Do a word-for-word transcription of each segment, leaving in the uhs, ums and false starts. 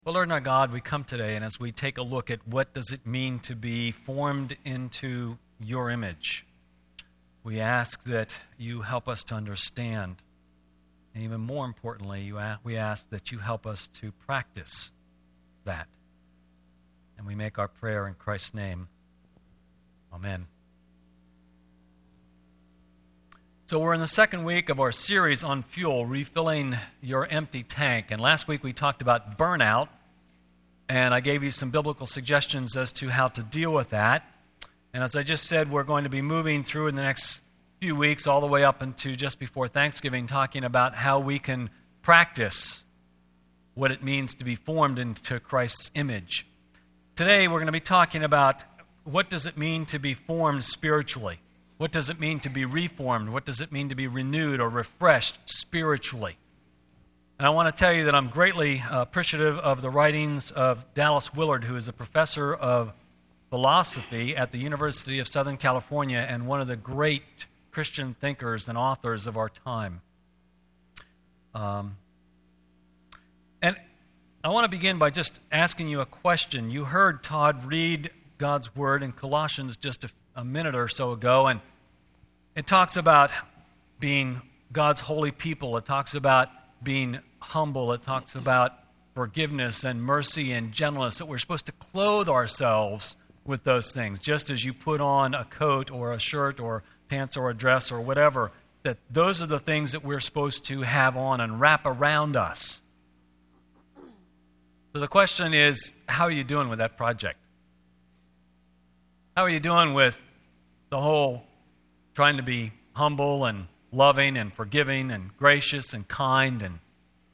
Well, Lord and our God, we come today, and as we take a look at what does it mean to be formed into your image, we ask that you help us to understand. And even more importantly, you a- we ask that you help us to practice that. And we make our prayer in Christ's name. Amen. So we're in the second week of our series on fuel, refilling your empty tank. And last week we talked about burnout, and I gave you some biblical suggestions as to how to deal with that. And as I just said, we're going to be moving through in the next few weeks all the way up into just before Thanksgiving, talking about how we can practice what it means to be formed into Christ's image. Today we're going to be talking about what does it mean to be formed spiritually. What does it mean to be reformed? What does it mean to be renewed or refreshed spiritually? And I want to tell you that I'm greatly uh, appreciative of the writings of Dallas Willard, who is a professor of philosophy at the University of Southern California and one of the great Christian thinkers and authors of our time. Um, and I want to begin by just asking you a question. You heard Todd read God's Word in Colossians just a, a minute or so ago, and it talks about being God's holy people. It talks about being humble. It talks about forgiveness and mercy and gentleness, that we're supposed to clothe ourselves with those things, just as you put on a coat or a shirt or pants or a dress or whatever, that those are the things that we're supposed to have on and wrap around us. So the question is, how are you doing with that project? How are you doing with the whole trying to be humble and loving and forgiving and gracious and kind? And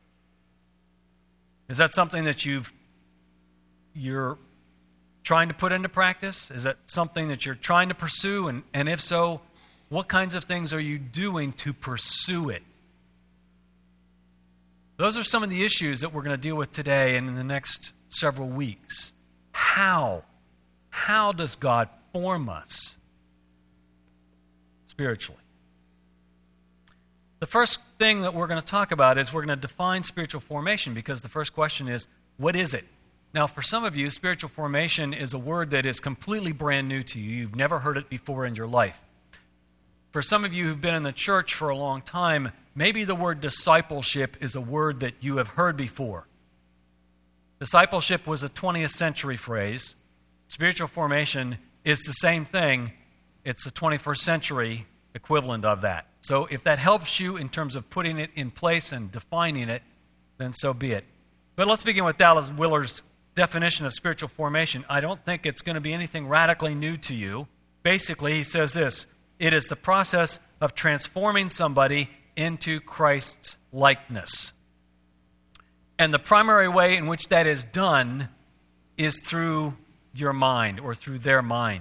is that something that you've you're trying to put into practice? Is that something that you're trying to pursue? And, and if so, what kinds of things are you doing to pursue it? Those are some of the issues that we're going to deal with today and in the next several weeks. How? How does God form us spiritually? The first thing that we're going to talk about is we're going to define spiritual formation, because the first question is, what is it? Now, for some of you, spiritual formation is a word that is completely brand new to you. You've never heard it before in your life. For some of you who've been in the church for a long time, maybe the word discipleship is a word that you have heard before. Discipleship was a twentieth century phrase. Spiritual formation is the same thing. It's the twenty-first century equivalent of that. So if that helps you in terms of putting it in place and defining it, then so be it. But let's begin with Dallas Willard's definition of spiritual formation. I don't think it's going to be anything radically new to you. Basically, he says this: it is the process of transforming somebody into Christ's likeness. And the primary way in which that is done is through your mind, or through their mind.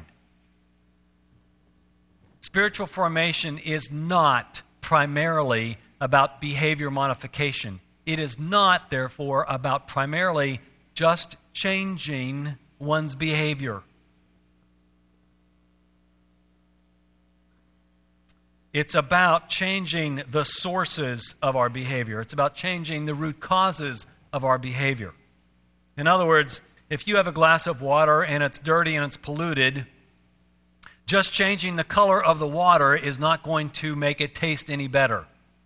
Spiritual formation is not primarily about behavior modification. It is not, therefore, about primarily just changing one's behavior. It's about changing the sources of our behavior. It's about changing the root causes of our behavior. In other words, if you have a glass of water and it's dirty and it's polluted, just changing the color of the water is not going to make it taste any better.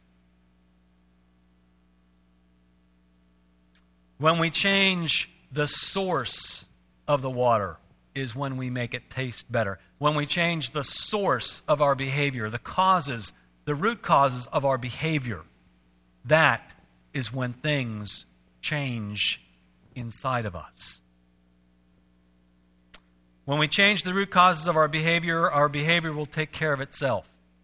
When we change the source of the water is when we make it taste better. When we change the source of our behavior, the causes, the root causes of our behavior, that is when things change inside of us. When we change the root causes of our behavior, our behavior will take care of itself.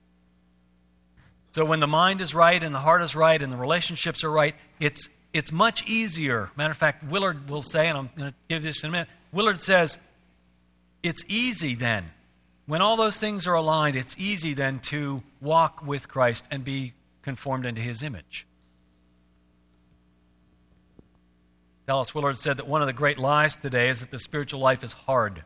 So when the mind is right and the heart is right and the relationships are right, it's it's much easier. Matter of fact, Willard will say, and I'm going to give this in a minute, Willard says, it's easy then. When all those things are aligned, it's easy then to walk with Christ and be conformed into His image. Dallas Willard said that one of the great lies today is that the spiritual life is hard.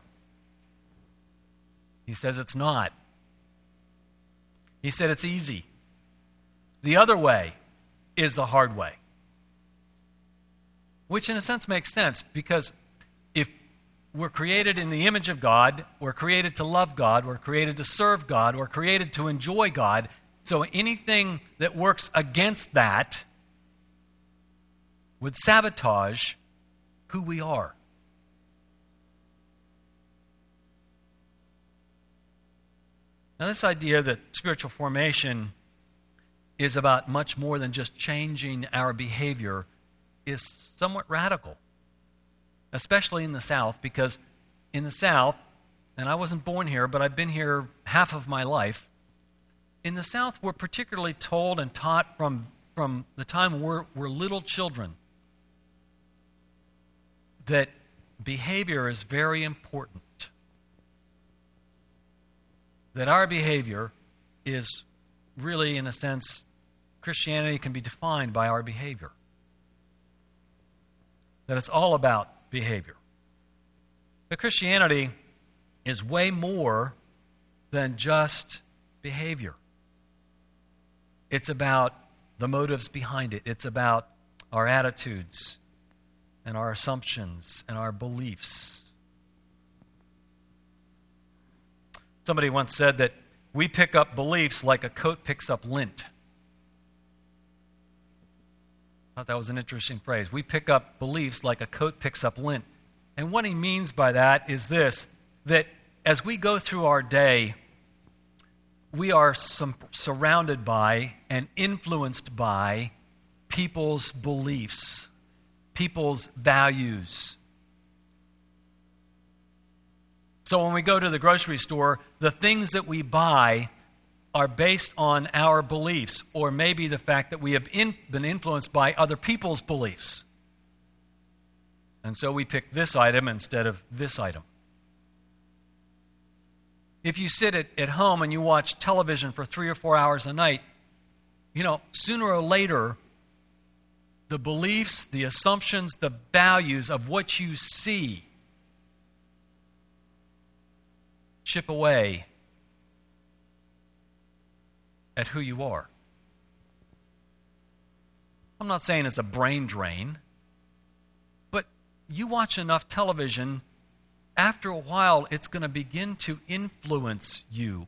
He says it's not. He said it's easy. The other way is the hard way. which in a sense makes sense, because if we're created in the image of God, we're created to love God, we're created to serve God, we're created to enjoy God, so anything that works against that would sabotage who we are. Now, this idea that spiritual formation is about much more than just changing our behavior is somewhat radical, especially in the South, because in the South, and I wasn't born here, but I've been here half of my life, in the South we're particularly told and taught from, from the time we're, we're little children that behavior is very important. That our behavior is really, in a sense, Christianity can be defined by our behavior. That it's all about behavior. But Christianity is way more than just behavior. It's about the motives behind it. It's about our attitudes and our assumptions and our beliefs. Somebody once said that we pick up beliefs like a coat picks up lint. I thought that was an interesting phrase. We pick up beliefs like a coat picks up lint. And what he means by that is this, that as we go through our day, we are some, surrounded by and influenced by people's beliefs, people's values. So when we go to the grocery store, the things that we buy are based on our beliefs, or maybe the fact that we have in, been influenced by other people's beliefs. And so we pick this item instead of this item. If you sit at, at home and you watch television for three or four hours a night, you know, sooner or later, the beliefs, the assumptions, the values of what you see chip away at who you are. I'm not saying it's a brain drain, but you watch enough television, after a while it's going to begin to influence you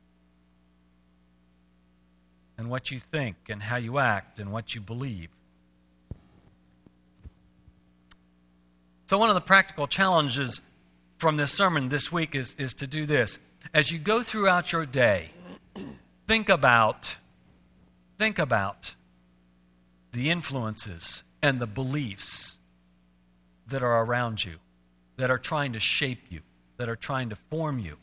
and what you think and how you act and what you believe. So one of the practical challenges from this sermon this week is, is to do this. As you go throughout your day, think about, think about the influences and the beliefs that are around you, that are trying to shape you, that are trying to form you.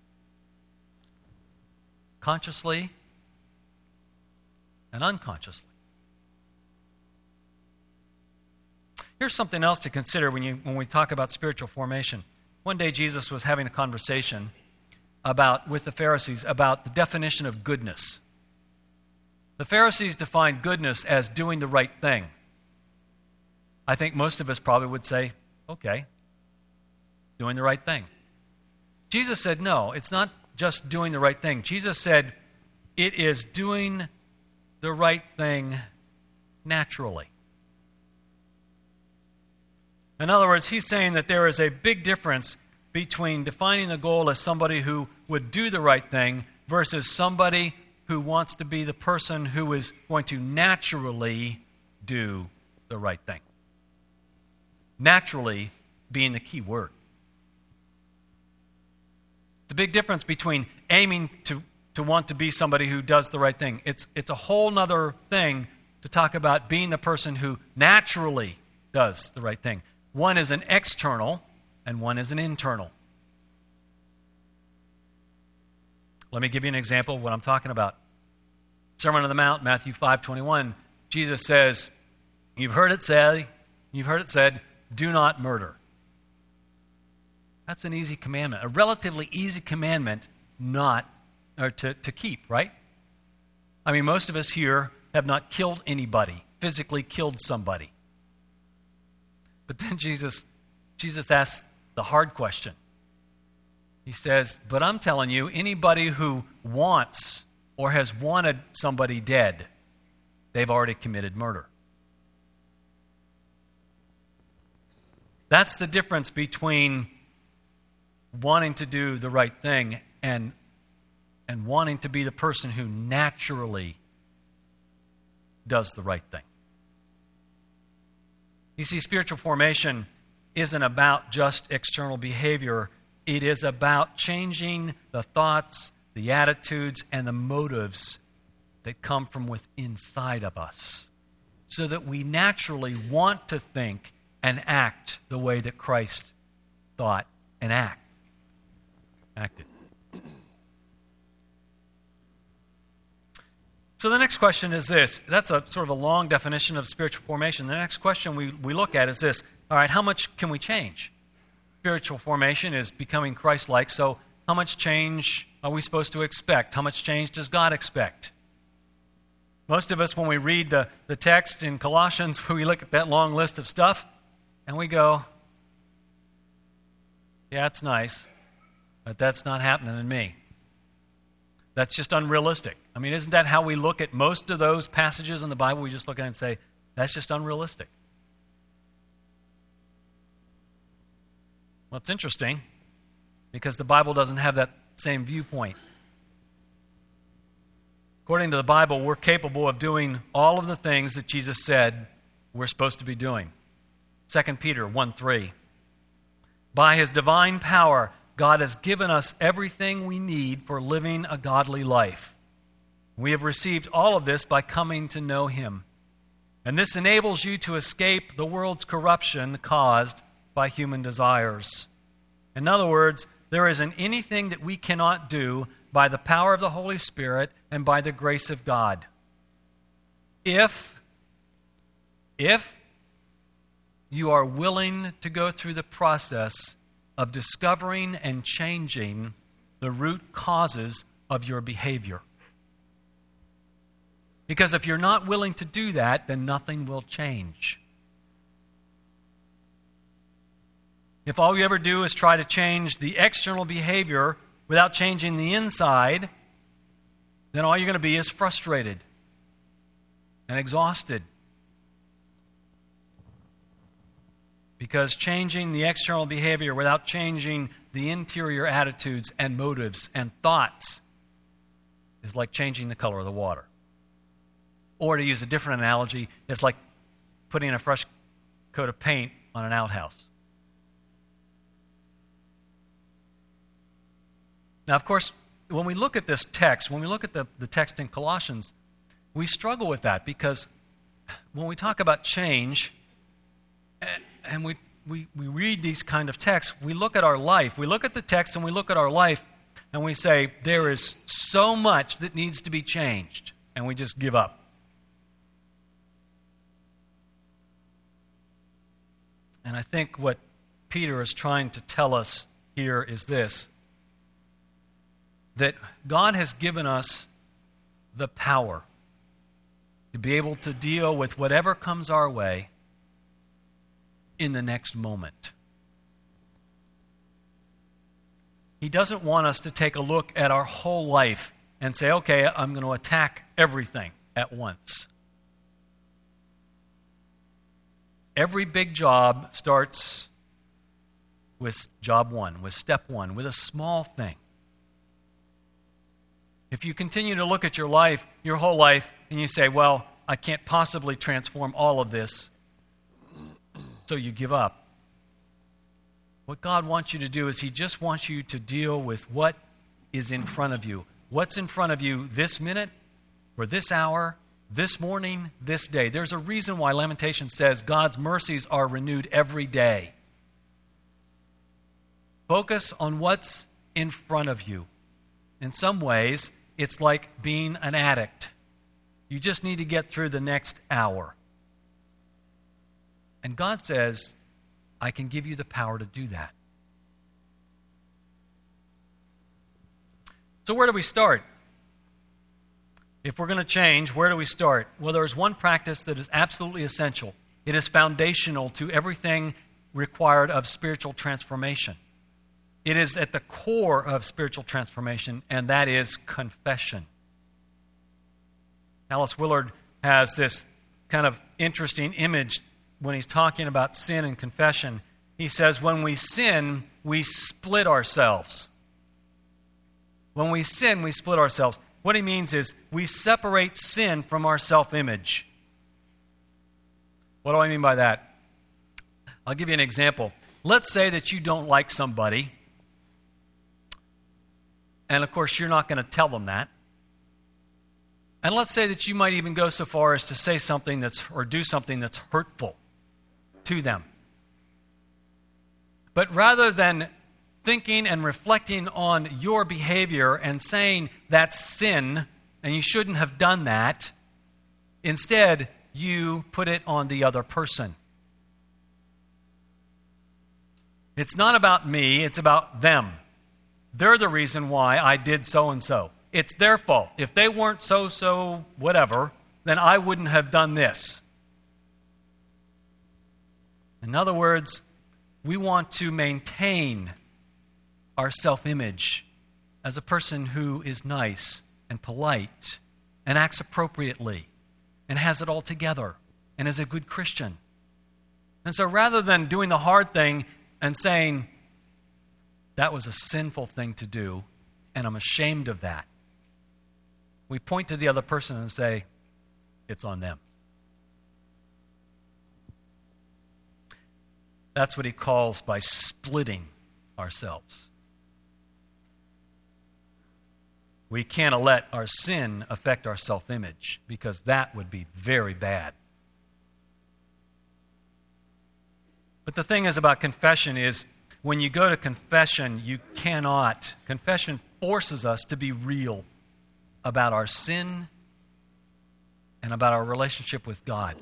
Consciously and unconsciously. Here's something else to consider when you when we talk about spiritual formation. One day Jesus was having a conversation about with the Pharisees about the definition of goodness. The Pharisees defined goodness as doing the right thing. I think most of us probably would say, okay, doing the right thing. Jesus said, no, it's not just doing the right thing. Jesus said, it is doing the right thing naturally. In other words, he's saying that there is a big difference between defining the goal as somebody who would do the right thing versus somebody who wants to be the person who is going to naturally do the right thing. Naturally being the key word. It's a big difference between aiming to, to want to be somebody who does the right thing. It's, it's a whole other thing to talk about being the person who naturally does the right thing. One is an external, and one is an internal. Let me give you an example of what I'm talking about. Sermon on the Mount, Matthew five twenty-one. Jesus says, "You've heard it said, you've heard it said, do not murder." That's an easy commandment, a relatively easy commandment, not or to, to keep, right? I mean, most of us here have not killed anybody, physically killed somebody. But then Jesus, Jesus asks the hard question. He says, but I'm telling you, anybody who wants or has wanted somebody dead, they've already committed murder. That's the difference between wanting to do the right thing and, and wanting to be the person who naturally does the right thing. You see, spiritual formation isn't about just external behavior. It is about changing the thoughts, the attitudes, and the motives that come from within inside of us, so that we naturally want to think and act the way that Christ thought and act, acted. So the next question is this. That's a sort of a long definition of spiritual formation. The next question we, we look at is this. All right, how much can we change? Spiritual formation is becoming Christ-like, so how much change are we supposed to expect? How much change does God expect? Most of us, when we read the, the text in Colossians, we look at that long list of stuff, and we go, yeah, it's nice, but that's not happening in me. That's just unrealistic. I mean, isn't that how we look at most of those passages in the Bible? We just look at it and say, that's just unrealistic. Well, it's interesting, because the Bible doesn't have that same viewpoint. According to the Bible, we're capable of doing all of the things that Jesus said we're supposed to be doing. Second Peter one three. By His divine power, God has given us everything we need for living a godly life. We have received all of this by coming to know Him. And this enables you to escape the world's corruption caused by human desires. In other words, there isn't anything that we cannot do by the power of the Holy Spirit and by the grace of God. If, if you are willing to go through the process of discovering and changing the root causes of your behavior. Because if you're not willing to do that, then nothing will change. If all you ever do is try to change the external behavior without changing the inside, then all you're going to be is frustrated and exhausted. Because changing the external behavior without changing the interior attitudes and motives and thoughts is like changing the color of the water. Or to use a different analogy, it's like putting a fresh coat of paint on an outhouse. Now, of course, when we look at this text, when we look at the, the text in Colossians, we struggle with that because when we talk about change, and we, we, we read these kind of texts, we look at our life. We look at the text and we look at our life and we say, there is so much that needs to be changed. And we just give up. And I think what Peter is trying to tell us here is this, that God has given us the power to be able to deal with whatever comes our way in the next moment. He doesn't want us to take a look at our whole life and say, okay, I'm going to attack everything at once. Every big job starts with job one, with step one, with a small thing. If you continue to look at your life, your whole life, and you say, well, I can't possibly transform all of this, so you give up. What God wants you to do is He just wants you to deal with what is in front of you. What's in front of you this minute, or this hour, this morning, this day. There's a reason why Lamentation says God's mercies are renewed every day. Focus on what's in front of you. In some ways, it's like being an addict. You just need to get through the next hour. And God says, I can give you the power to do that. So where do we start? If we're going to change, where do we start? Well, there's one practice that is absolutely essential. It is foundational to everything required of spiritual transformation. It is at the core of spiritual transformation, and that is confession. Alice Willard has this kind of interesting image when he's talking about sin and confession. he says, when we sin, we split ourselves. When we sin, we split ourselves. What he means is we separate sin from our self-image. What do I mean by that? I'll give you an example. Let's say that you don't like somebody, and of course you're not going to tell them that. And let's say that you might even go so far as to say something that's or do something that's hurtful to them. But rather than thinking and reflecting on your behavior and saying that's sin and you shouldn't have done that, instead you put it on the other person. It's not about me, it's about them. They're the reason why I did so and so. It's their fault. If they weren't so, so, whatever, then I wouldn't have done this. In other words, we want to maintain our self-image as a person who is nice and polite and acts appropriately and has it all together and is a good Christian. And so rather than doing the hard thing and saying, that was a sinful thing to do, and I'm ashamed of that, we point to the other person and say, it's on them. That's what he calls by splitting ourselves. We can't let our sin affect our self-image, because that would be very bad. But the thing is about confession is, when you go to confession, you cannot. Confession forces us to be real about our sin and about our relationship with God.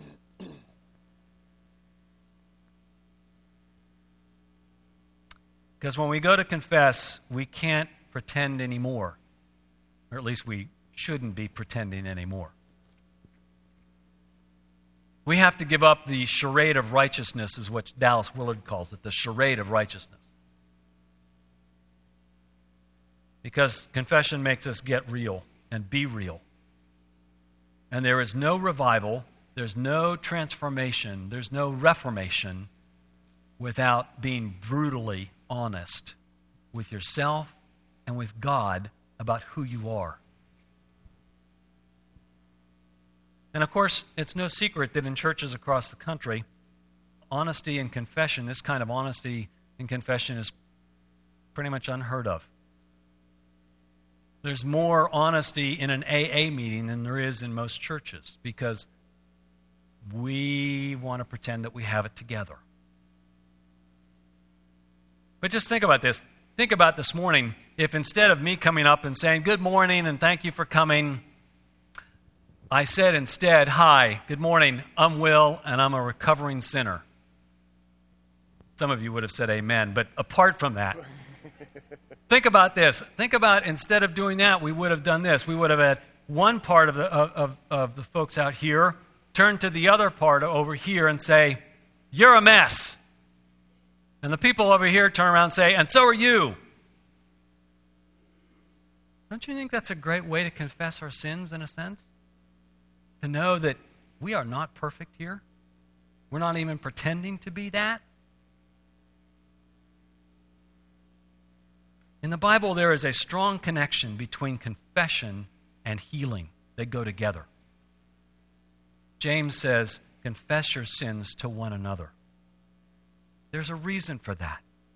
Because when we go to confess, we can't pretend anymore. Or at least we shouldn't be pretending anymore. We have to give up the charade of righteousness, is what Dallas Willard calls it, the charade of righteousness. Because confession makes us get real and be real. And there is no revival, there's no transformation, there's no reformation without being brutally honest with yourself and with God about who you are. And of course, it's no secret that in churches across the country, honesty and confession, this kind of honesty and confession is pretty much unheard of. There's more honesty in an A A meeting than there is in most churches, because we want to pretend that we have it together. But just think about this. Think about this morning, if instead of me coming up and saying, good morning and thank you for coming, I said instead, hi, good morning, I'm Will, and I'm a recovering sinner. Some of you would have said amen, but apart from that, think about this. Think about, instead of doing that, we would have done this. We would have had one part of the, of, of the folks out here turn to the other part over here and say, you're a mess. And the people over here turn around and say, and so are you. Don't you think that's a great way to confess our sins in a sense? To know that we are not perfect here. We're not even pretending to be that. In the Bible, there is a strong connection between confession and healing. They go together. James says, confess your sins to one another. There's a reason for that.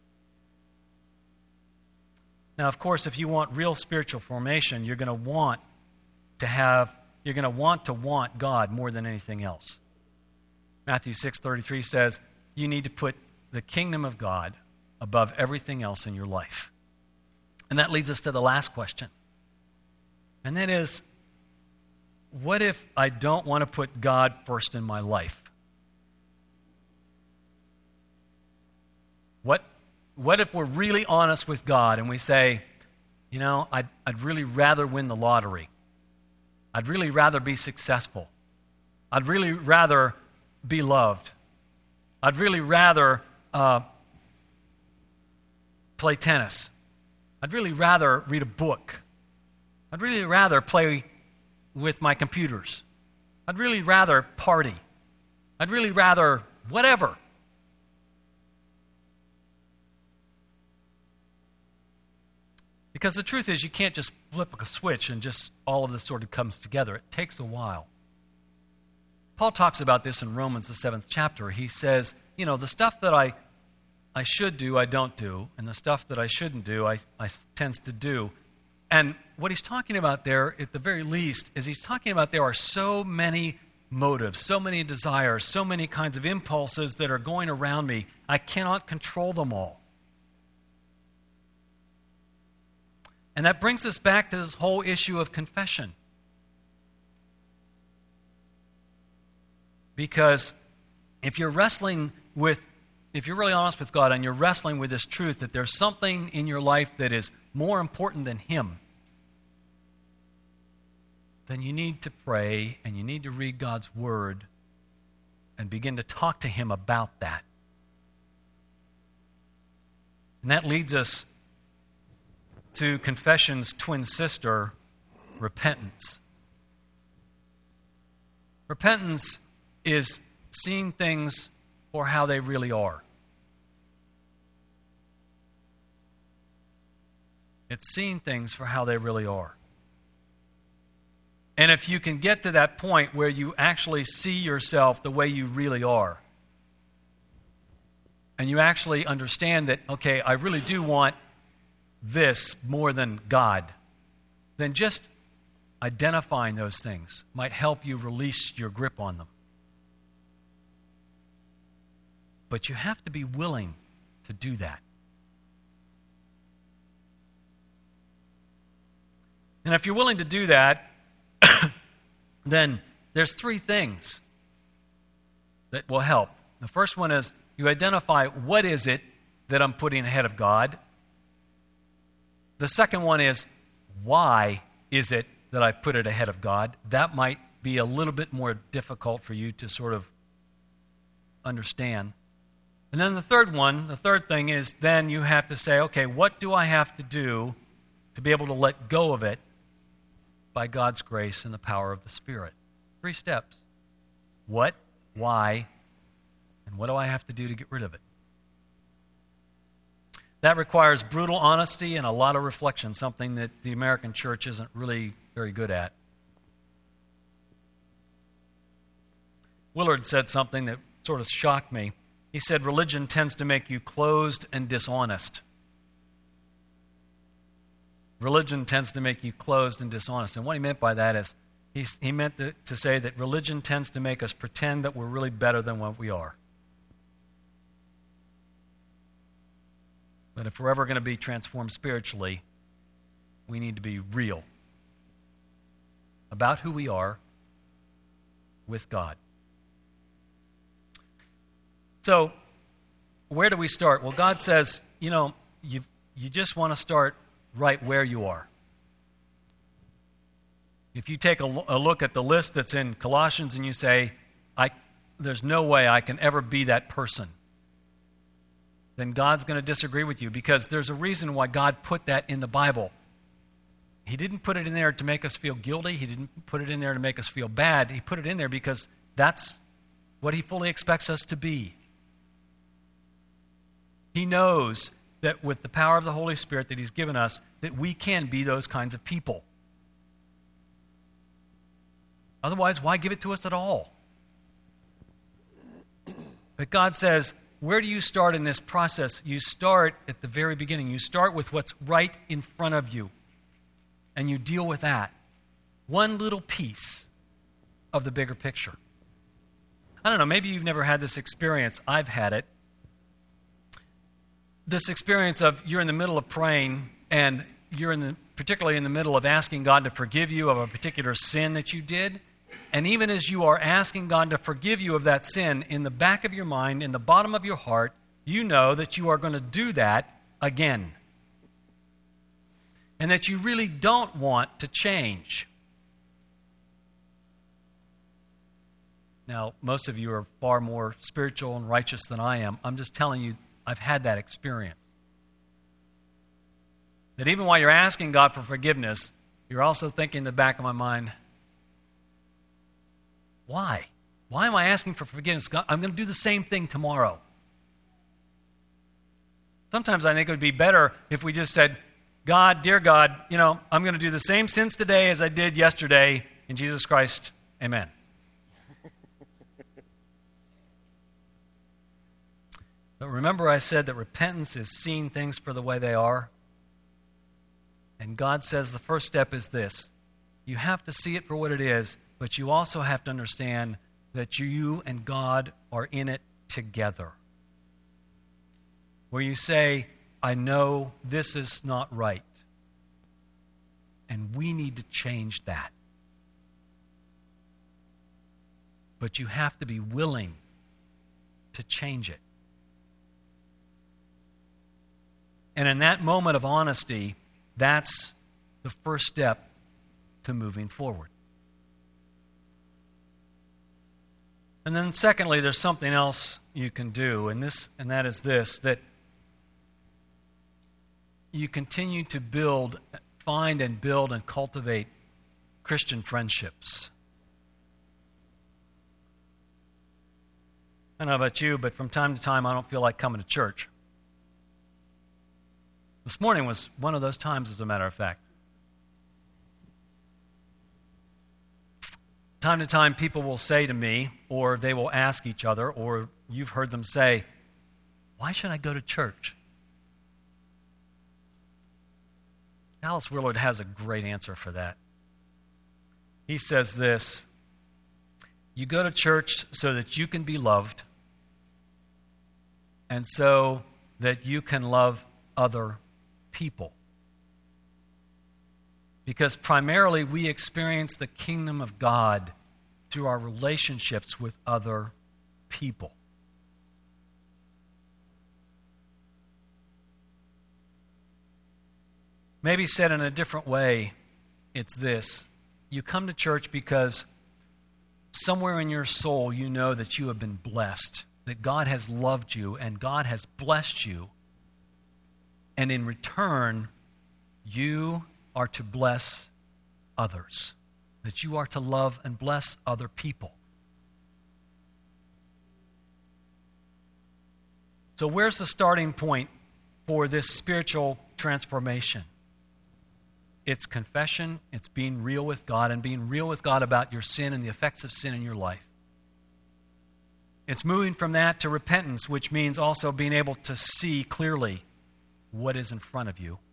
Now, of course, if you want real spiritual formation, you're going to want to have, you're going to want to want God more than anything else. Matthew six thirty-three says, you need to put the kingdom of God above everything else in your life. And that leads us to the last question. And that is, what if I don't want to put God first in my life? What, what if we're really honest with God and we say, you know, I'd, I'd really rather win the lottery. I'd really rather be successful. I'd really rather be loved. I'd really rather uh, play tennis. I'd really rather read a book. I'd really rather play with my computers. I'd really rather party. I'd really rather whatever. Because the truth is, you can't just flip a switch and just all of this sort of comes together. It takes a while. Paul talks about this in Romans, the seventh chapter. He says, you know, the stuff that I I should do, I don't do, and the stuff that I shouldn't do, I, I tends to do. And what he's talking about there, at the very least, is he's talking about there are so many motives, so many desires, so many kinds of impulses that are going around me. I cannot control them all. And that brings us back to this whole issue of confession. Because if you're wrestling with, if you're really honest with God and you're wrestling with this truth that there's something in your life that is more important than Him, then you need to pray and you need to read God's Word and begin to talk to Him about that. And that leads us to confession's twin sister, repentance. Repentance is seeing things for how they really are. It's seeing things for how they really are. And if you can get to that point where you actually see yourself the way you really are, and you actually understand that, okay, I really do want this more than God, then just identifying those things might help you release your grip on them. But you have to be willing to do that. And if you're willing to do that, then there's three things that will help. The first one is you identify what is it that I'm putting ahead of God. The second one is, why is it that I put it ahead of God? That might be a little bit more difficult for you to sort of understand. And then the third one, the third thing is then you have to say, okay, what do I have to do to be able to let go of it by God's grace and the power of the Spirit? Three steps. What, why, and what do I have to do to get rid of it? That requires brutal honesty and a lot of reflection, something that the American church isn't really very good at. Willard said something that sort of shocked me. He said, religion tends to make you closed and dishonest. Religion tends to make you closed and dishonest. And what he meant by that is, he, he meant to, to say that religion tends to make us pretend that we're really better than what we are. But if we're ever going to be transformed spiritually, we need to be real about who we are with God. So, where do we start? Well, God says, you know, you you just want to start right where you are. If you take a, a look at the list that's in Colossians and you say, I, there's no way I can ever be that person, then God's going to disagree with you, because there's a reason why God put that in the Bible. He didn't put it in there to make us feel guilty. He didn't put it in there to make us feel bad. He put it in there because that's what He fully expects us to be. He knows that with the power of the Holy Spirit that He's given us, that we can be those kinds of people. Otherwise, why give it to us at all? But God says, where do you start in this process? You start at the very beginning. You start with what's right in front of you, and you deal with that. One little piece of the bigger picture. I don't know, maybe you've never had this experience. I've had it. This experience of you're in the middle of praying, and you're in the, particularly in the middle of asking God to forgive you of a particular sin that you did. And even as you are asking God to forgive you of that sin, in the back of your mind, in the bottom of your heart, you know that you are going to do that again. And that you really don't want to change. Now, most of you are far more spiritual and righteous than I am. I'm just telling you, I've had that experience. That even while you're asking God for forgiveness, you're also thinking in the back of my mind, why? Why am I asking for forgiveness? God, I'm going to do the same thing tomorrow. Sometimes I think it would be better if we just said, God, dear God, you know, I'm going to do the same sins today as I did yesterday. In Jesus Christ, amen. But remember I said that repentance is seeing things for the way they are. And God says the first step is this. You have to see it for what it is, but you also have to understand that you and God are in it together. Where you say, I know this is not right. And we need to change that. But you have to be willing to change it. And in that moment of honesty, that's the first step to moving forward. And then secondly, there's something else you can do, and this and that is this, that you continue to build, find and build and cultivate Christian friendships. I don't know about you, but from time to time I don't feel like coming to church. This morning was one of those times, as a matter of fact. Time to time, people will say to me, or they will ask each other, or you've heard them say, why should I go to church? Dallas Willard has a great answer for that. He says this, you go to church so that you can be loved, and so that you can love other people. Because primarily we experience the kingdom of God through our relationships with other people. Maybe said in a different way, it's this. You come to church because somewhere in your soul you know that you have been blessed, that God has loved you and God has blessed you. And in return, you are to bless others, that you are to love and bless other people. So where's the starting point for this spiritual transformation? It's confession, it's being real with God, and being real with God about your sin and the effects of sin in your life. It's moving from that to repentance, which means also being able to see clearly what is in front of you.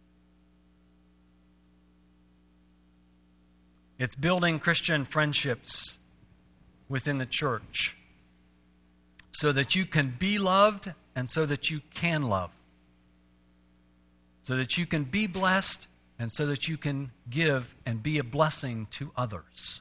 It's building Christian friendships within the church so that you can be loved and so that you can love. So that you can be blessed and so that you can give and be a blessing to others.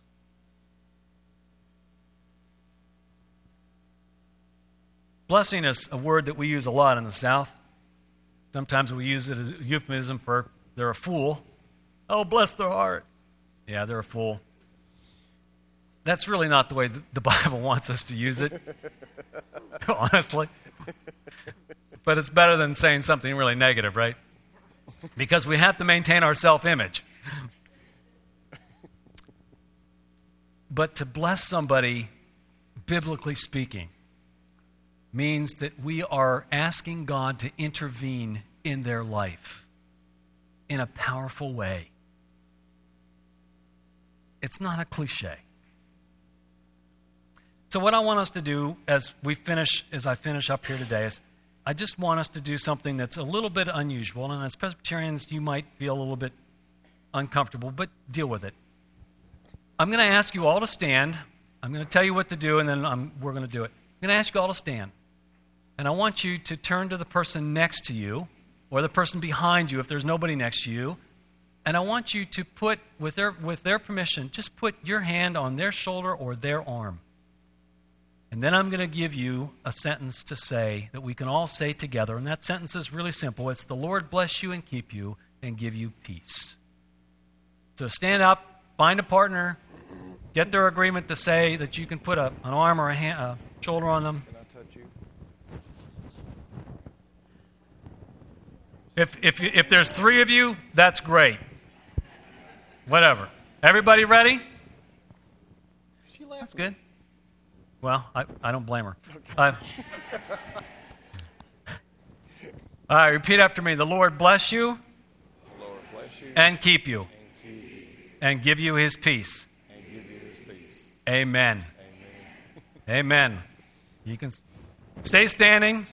Blessing is a word that we use a lot in the South. Sometimes we use it as a euphemism for they're a fool. Oh, bless their heart. Yeah, they're a fool. That's really not the way the Bible wants us to use it, honestly. But it's better than saying something really negative, right? Because we have to maintain our self-image. But to bless somebody, biblically speaking, means that we are asking God to intervene in their life in a powerful way. It's not a cliche. So what I want us to do as we finish, as I finish up here today, is I just want us to do something that's a little bit unusual, and as Presbyterians you might feel a little bit uncomfortable, but deal with it. I'm going to ask you all to stand. I'm going to tell you what to do, and then I'm, we're going to do it. I'm going to ask you all to stand. And I want you to turn to the person next to you, or the person behind you if there's nobody next to you, and I want you to put, with their, with their permission, just put your hand on their shoulder or their arm. And then I'm going to give you a sentence to say that we can all say together. And that sentence is really simple. It's the Lord bless you and keep you and give you peace. So stand up, find a partner, get their agreement to say that you can put a, an arm or a, hand, a shoulder on them. Can I touch you? If, if, if there's three of you, that's great. Whatever. Everybody ready? She laughed. That's good. Well, I, I don't blame her. Uh, all right, repeat after me. The Lord bless you Lord and keep you and give you his peace. Amen. Amen. You can stay standing.